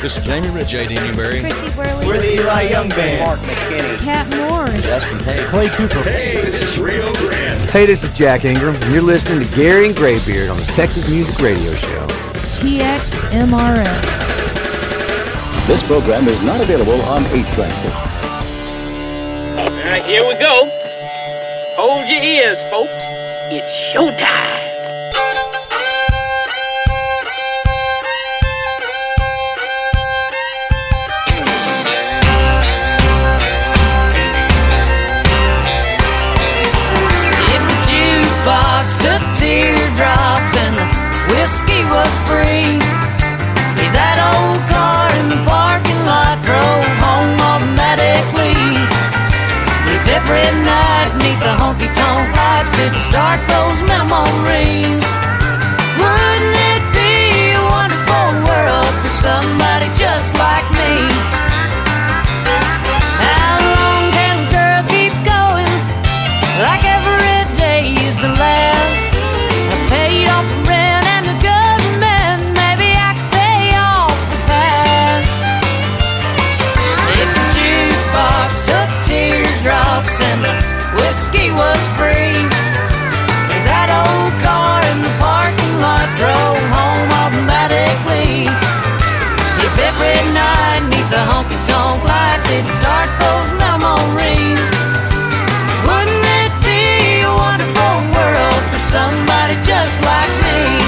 This is Jamie Rich, J.D. Newberry. Christy Burley. We're the Eli Young Band. Mark McKinney. Cat Moore. Justin Tate. Clay Cooper. Hey, this is Rio Grande. Hey, this is Jack Ingram, and you're listening to Gary and Graybeard on the Texas Music Radio Show. TXMRS. This program is not available on H-Track. All right, here we go. Hold your ears, folks. It's showtime. If the jukebox took teardrops and the whiskey was free, if that old car in the parking lot drove home automatically, if every night neath the honky-tonk lights didn't start those memories, wouldn't it be a wonderful world for somebody just like me? How long can a girl keep going like every day is the last? I paid off the rent and the government, maybe I could pay off the past. If the jukebox took teardrops and the whiskey was free, if that old car in the parking lot drove home automatically, if every night neath the honky-tonk lights didn't start those memories, wouldn't it be a wonderful world for somebody just like me?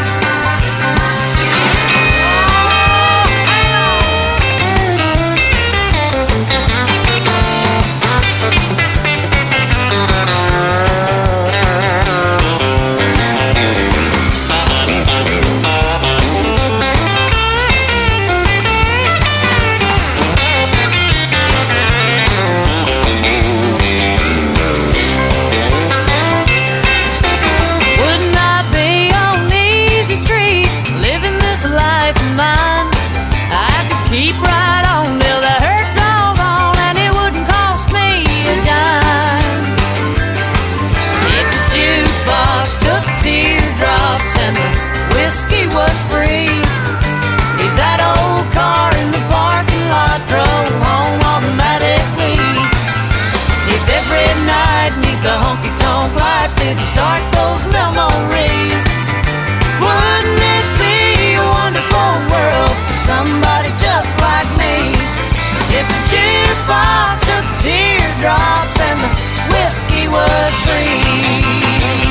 Wouldn't I be on easy street, living this life of mine? I could keep right on till the hurt's all gone, and it wouldn't cost me a dime. If the jukebox took teardrops and the whiskey was free, if that old car in the parking lot drove home automatically, if every night neath the honky-tonk lights didn't start those memories, wouldn't it be a wonderful world for somebody just like me? If the jukebox took teardrops and the whiskey was free.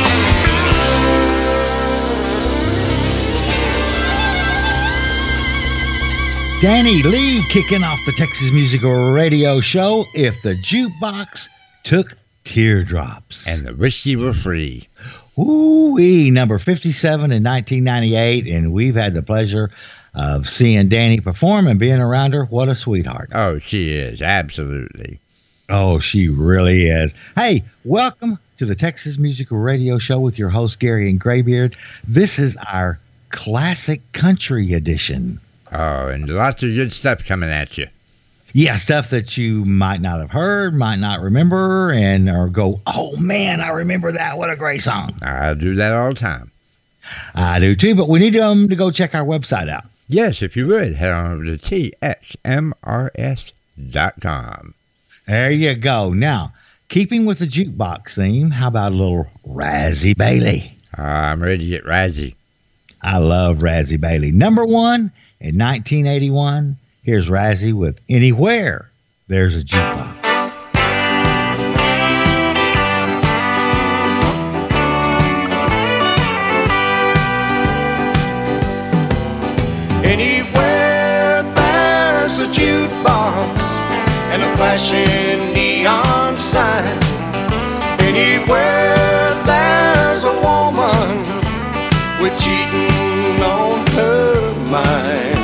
Danny Lee kicking off the Texas Music Radio Show. If the jukebox took teardrops. And the whiskey were free. Ooh-wee, number 57 in 1998, and we've had the pleasure of seeing Danny perform and being around her. What a sweetheart. Oh, she is, absolutely. Oh, she really is. Hey, welcome to the Texas Music Radio Show with your host, Gary and Graybeard. This is our classic country edition. Oh, and lots of good stuff coming at you. Yeah, stuff that you might not have heard, might not remember, and or go, oh, man, I remember that. What a great song. I do that all the time. I do, too, but we need to go check our website out. Yes, if you would, head on over to TXMRS.com. There you go. Now, keeping with the jukebox theme, how about a little Razzie Bailey? I'm ready to get Razzie. I love Razzie Bailey. Number one in 1981. Here's Razzie with Anywhere There's a Jukebox. Anywhere there's a jukebox and a flashing neon sign, anywhere there's a woman with cheating on her mind,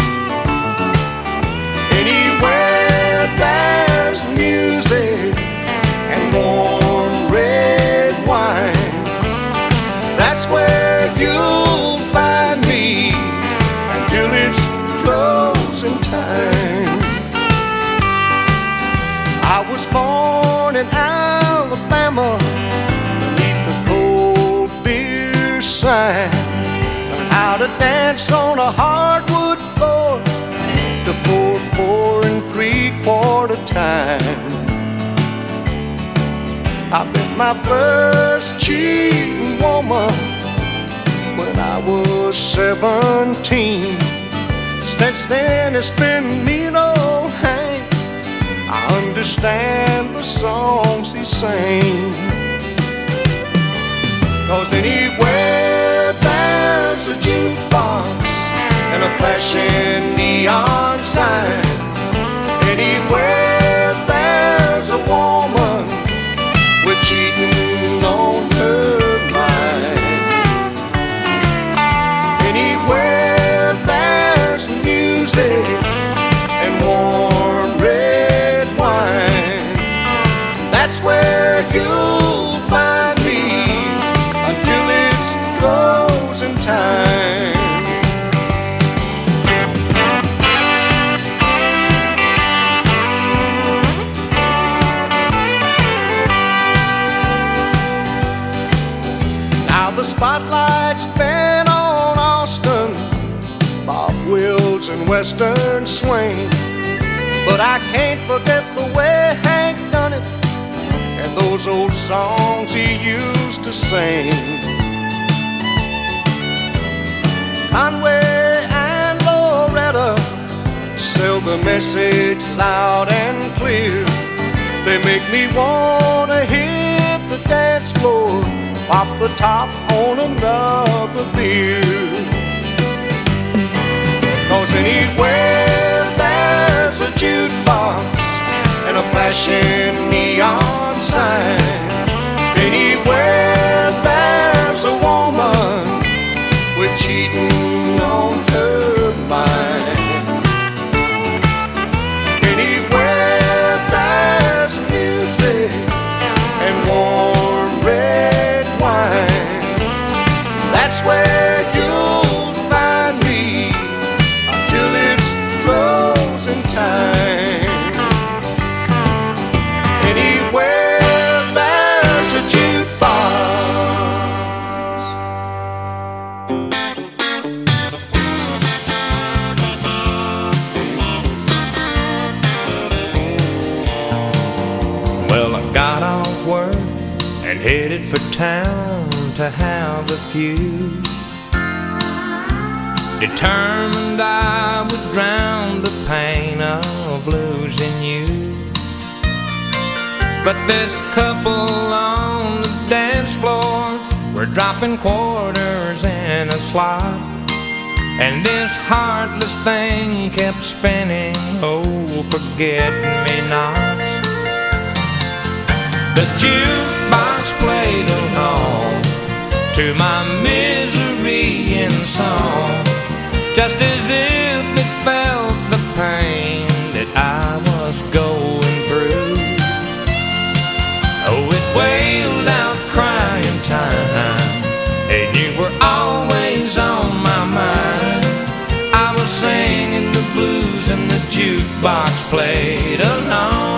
anywhere there's music and warm red wine, that's where you'll find me until it's closing time. I was born in Alabama beneath the cold beer sign, learned how to dance on a hardwood floor 4 3/4 time. I met my first cheating woman when I was 17. Since then it's been mean old Hank. I understand the songs he sings. 'Cause anywhere there's a jukebox and a flashing neon sign, anywhere there's a woman with cheating on her mind, anywhere there's music and warm red wine, that's where you'll find me until it's closing time. The spotlight's been on Austin, Bob Wills and Western Swing, but I can't forget the way Hank done it and those old songs he used to sing. Conway and Loretta sell the message loud and clear. They make me wanna hit the dance floor, pop the top on another beer. 'Cause anywhere there's a jukebox and a flashing neon sign, anywhere there's a woman with cheating on her mind, anywhere there's music and warm red wine, that's where you'll find me until it's closing time. Anywhere there's a jukebox. Well, I got off work and headed for town to have a few. Determined I would drown the pain of losing you. But this couple on the dance floor were dropping quarters in a slot, and this heartless thing kept spinning, oh, forget-me-nots. The jukebox played along to my misery in song, just as if it felt the pain that I was going through. Oh, it wailed out crying time, and you were always on my mind. I was singing the blues and the jukebox played along.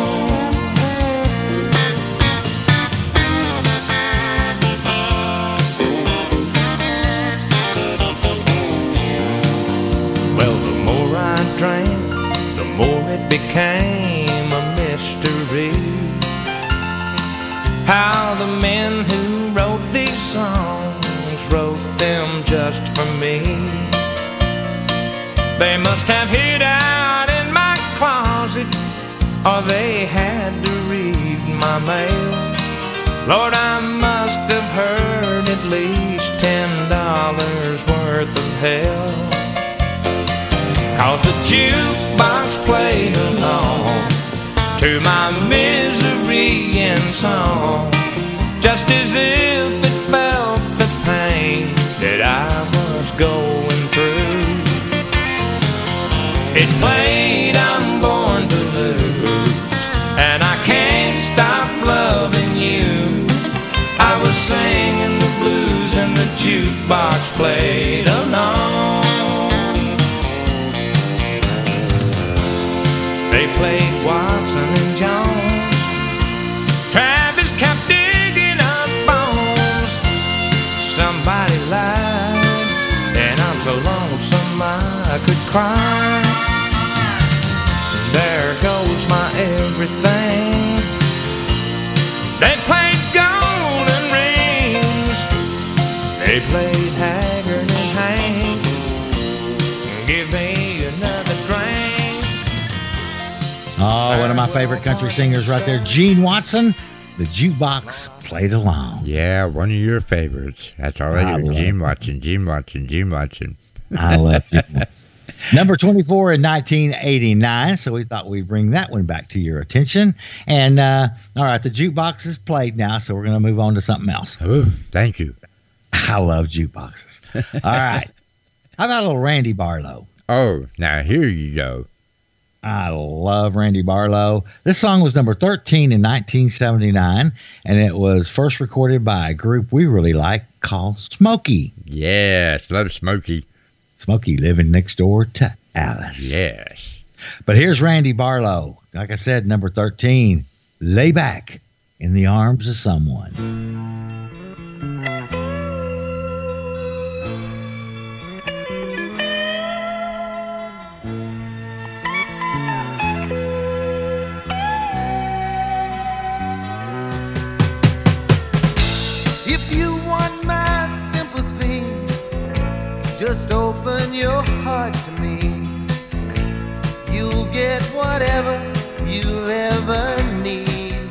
The more it became a mystery, how the men who wrote these songs wrote them just for me. They must have hid out in my closet, or they had to read my mail. Lord, I must have heard at least $10 worth of hell. 'Cause the jukebox played along to my misery in song, just as if it felt the pain that I was going through. It played I'm born to lose, and I can't stop loving you. I was singing the blues and the jukebox played along. They played Watson and Jones. Travis kept digging up bones. Somebody lied, and I'm so lonesome I could cry. favorite country singers right there. Gene Watson, The Jukebox Played Along. Yeah, one of your favorites. That's all I do. Gene Watson, Gene Watson, Gene Watson. I love Gene Watson. Number 24 in 1989, so we thought we'd bring that one back to your attention. And, all right, the jukebox is played now, so we're going to move on to something else. Oh, thank you. I love jukeboxes. All right. How about a little Randy Barlow? Oh, now here you go. I love Randy Barlow. This song was number 13 in 1979, and it was first recorded by a group we really like called Smokey. Yes, love Smokey. Smokey living next door to Alice. Yes. But here's Randy Barlow. Like I said, number 13, Lay Back in the Arms of Someone. If you want my sympathy, just open your heart to me. You'll get whatever you'll ever need.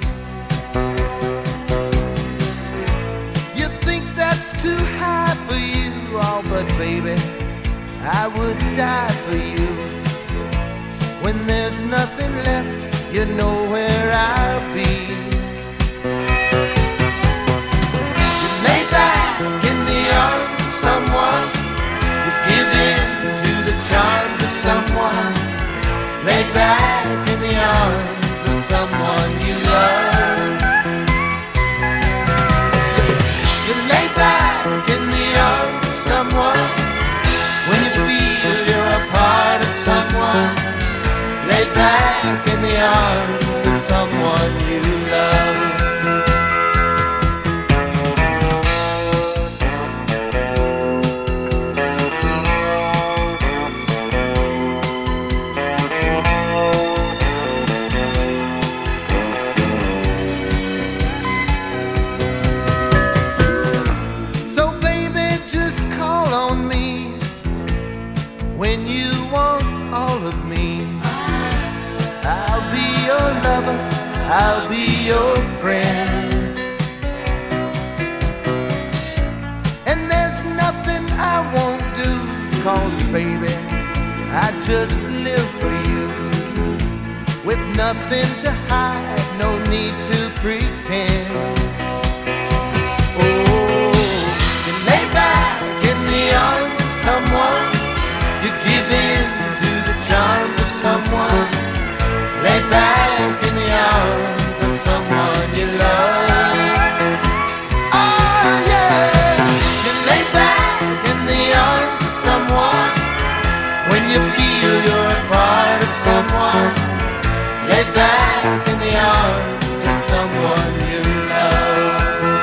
You think that's too high for you, oh, but baby, I would die for you. When there's nothing left, you know where I'll be. You lay back in the arms of someone. Give in to the charms of someone. Lay back in the arms of someone you love. You lay back in the arms of someone. When you feel you're a part of someone. Lay back in the arms of someone you love. I'll be your friend. And there's nothing I won't do, 'cause baby, I just live for you. With nothing to hide, no need to pretend. Oh, you lay back in the arms of someone. You give in to the charms of someone. Lay back in the arms of someone you love. Oh yeah, you lay back in the arms of someone. When you feel you're a part of someone. Lay back in the arms of someone you love.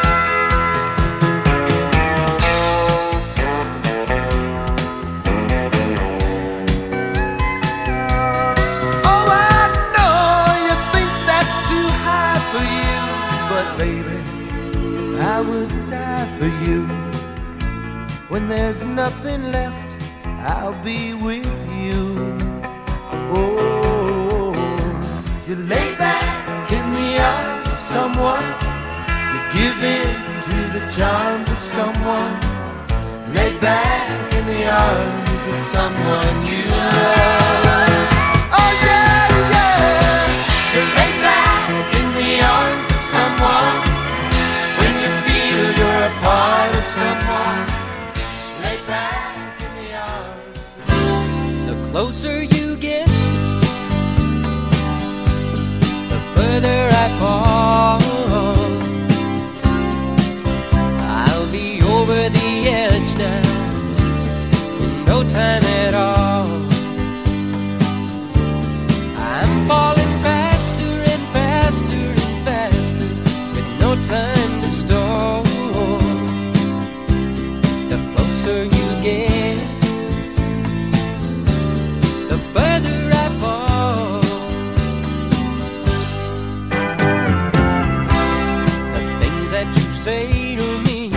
I would die for you. When there's nothing left, I'll be with you. Oh, you lay back in the arms of someone. You give in to the charms of someone. Lay back in the arms of someone you love. Oh yeah, yeah. You lay back in the arms of someone. You're a part of someone. Lay back in the arms. The closer you get, the further I fall. I'll be over the edge now in no time at all. I'm falling faster and faster and faster with no time to stall. You get, the further I fall. The things that you say to me,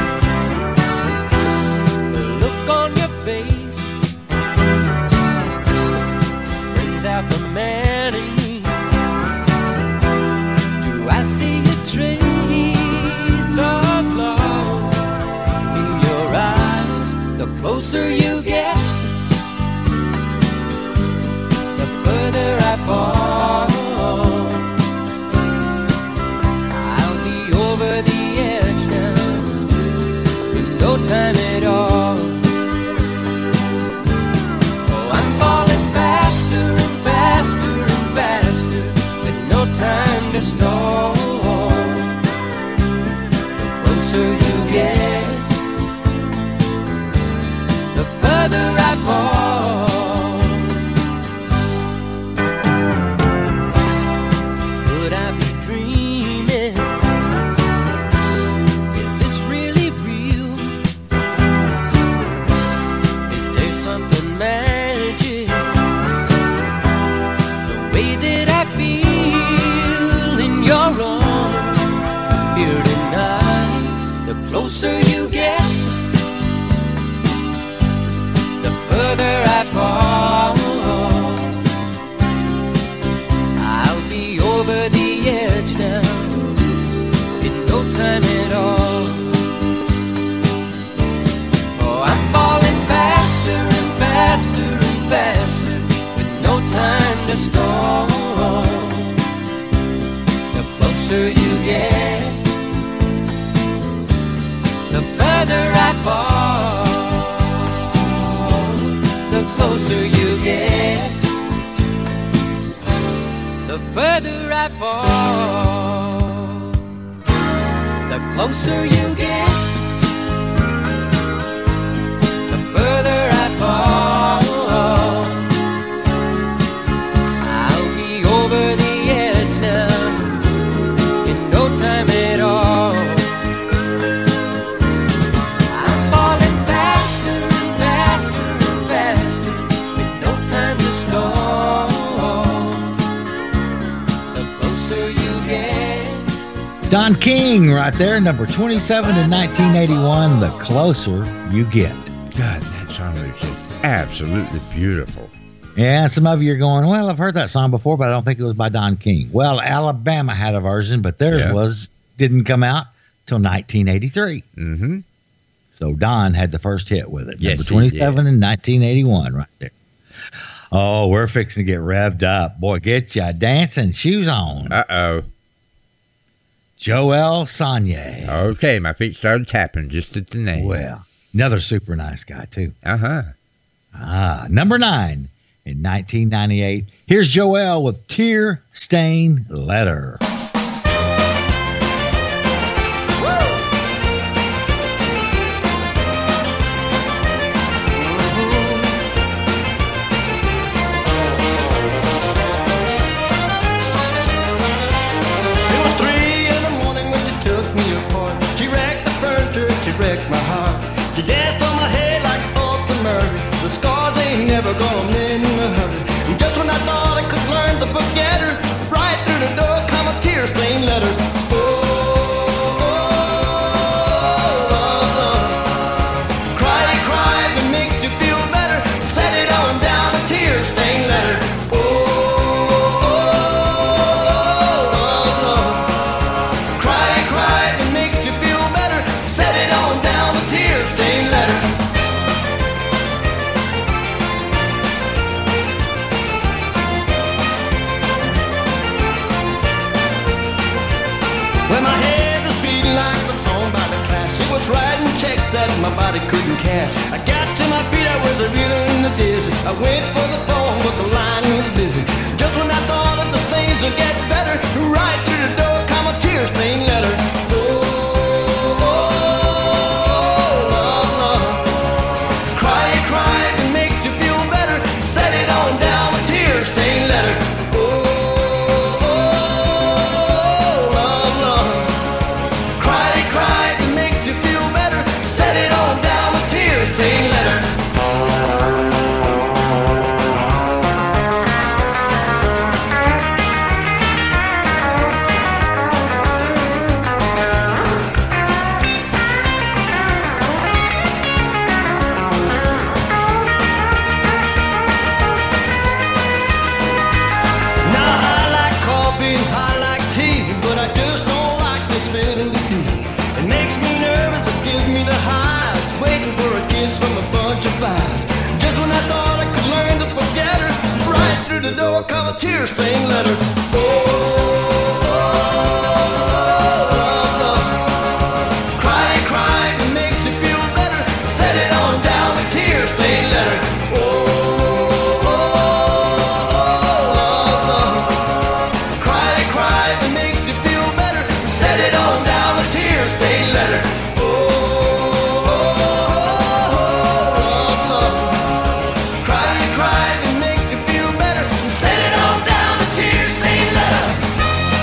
the look on your face, brings out the man in me. closer you get, the further I fall. I'll be over the edge now in no time at all. Oh, I'm falling faster and faster and faster with no time to stall. The closer you get, the further I fall. Could I be dreaming? Is this really real? Is there something magic? The way that I feel in your arms here tonight. The closer you get, the further I fall. I'll be over the edge now in no time at all. Oh, I'm falling faster and faster and faster with no time to stall. The closer you get, the further I fall. The closer you get, the further I fall. The closer you get, the further I fall. I'll be over the edge now in no time at all. I'm falling faster and faster and faster with no time to stall. The closer you get. Don King right there, number 27 in 1981, The Closer You Get. God, that song is just absolutely beautiful. Yeah, some of you are going, well, I've heard that song before, but I don't think it was by Don King. Well, Alabama had a version, but theirs didn't come out till 1983. Mm-hmm. So Don had the first hit with it. Yes, number 27 in 1981 right there. Oh, we're fixing to get revved up. Boy, get ya dancing shoes on. Uh-oh. Joel Sonnier. Okay, my feet started tapping just at the name. Well, another super nice guy, too. Uh-huh. Number 9 in 1998. Here's Joel with Tear Stained Letter. Wrecked my heart. She danced on my head like Uncle Murray. The scars ain't never gonna mend in a hurry. And just when I thought I could learn to forget her, right through the door come a tear-stained letter. Cry, cry, if it makes you feel better. Set it on down, a tear-stained letter. Cry, cry, if it makes you feel better. Set it on down, a tear-stained letter. When my head was beating like the song by the Clash, it was writing checks that my body couldn't cash. I got to my feet, I was reeling in the dizzy. I went for the phone, but the line was busy. Just when I thought that the things would get better, right through the door come a tear-stained letter. Cry, cry, if it makes you feel better. Set it on down, a tear-stained letter. Cry, cry, if it makes you feel better. Set it on down, a tear-stained letter. Bunch of the door come a tear-stained letter. Cry, cry, it makes you feel better. Set it on down, a tear-stained letter. Cry, cry, it makes you feel better. Set it on down, a tear-stained letter. Cry, it makes you feel better. Set it on down, a tear-stained letter.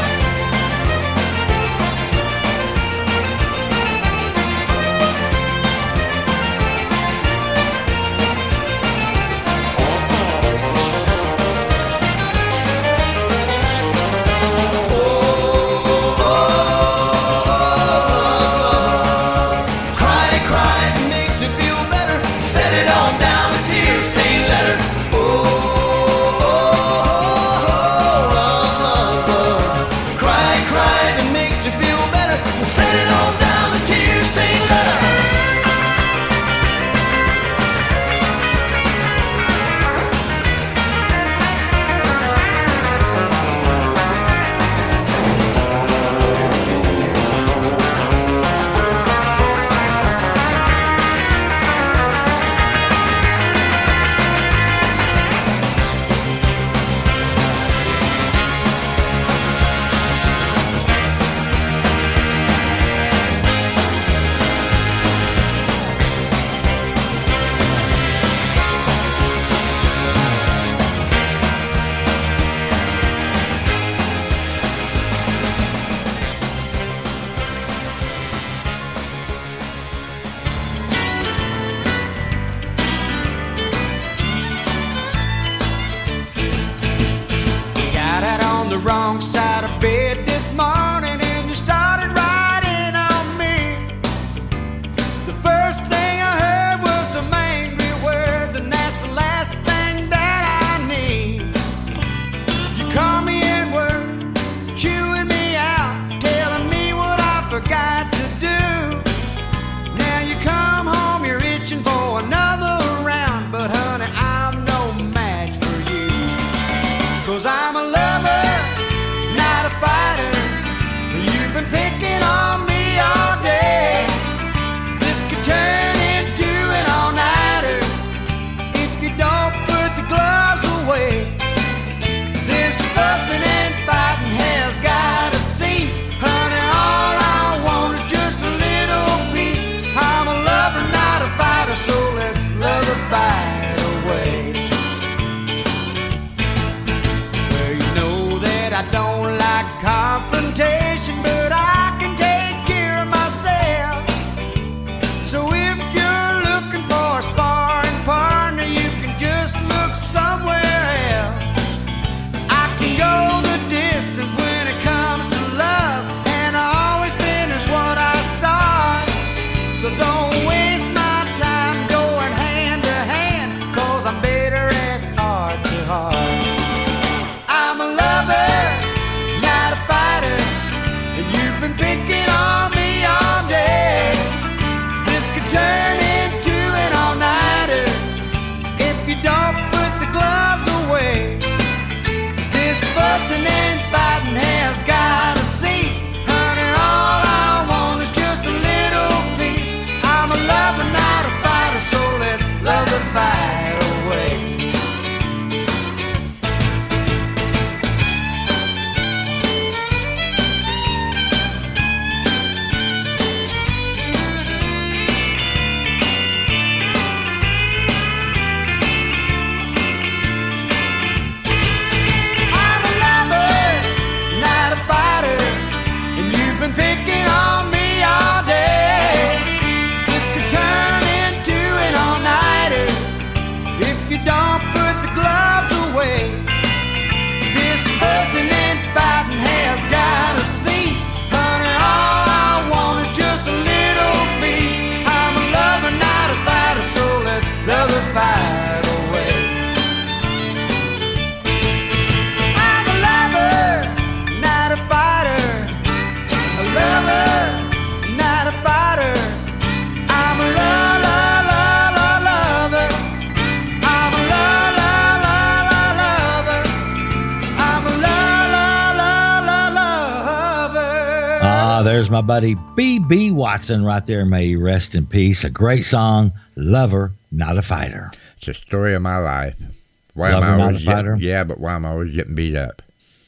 my buddy B.B. Watson right there. May he rest in peace. A great song, Lover, Not a Fighter. It's the story of my life. Why Lover, am I Not a Fighter? But why am I always getting beat up?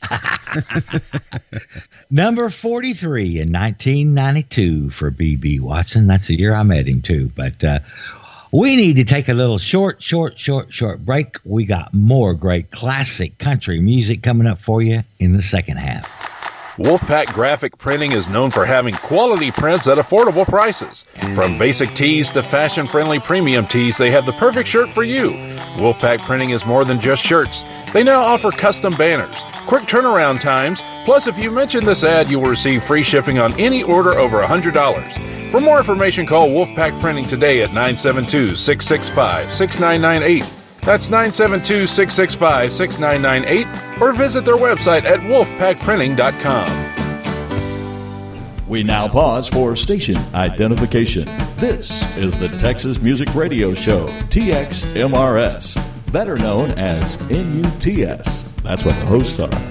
Number 43 in 1992 for B.B. Watson. That's the year I met him, too. But we need to take a little short break. We got more great classic country music coming up for you in the second half. Wolfpack Graphic Printing is known for having quality prints at affordable prices. From basic tees to fashion-friendly premium tees, they have the perfect shirt for you. Wolfpack Printing is more than just shirts. They now offer custom banners, quick turnaround times, plus if you mention this ad, you will receive free shipping on any order over $100. For more information, call Wolfpack Printing today at 972-665-6998. That's 972-665-6998, or visit their website at wolfpackprinting.com. We now pause for station identification. This is the Texas Music Radio Show, TXMRS, better known as NUTS. That's what the hosts are.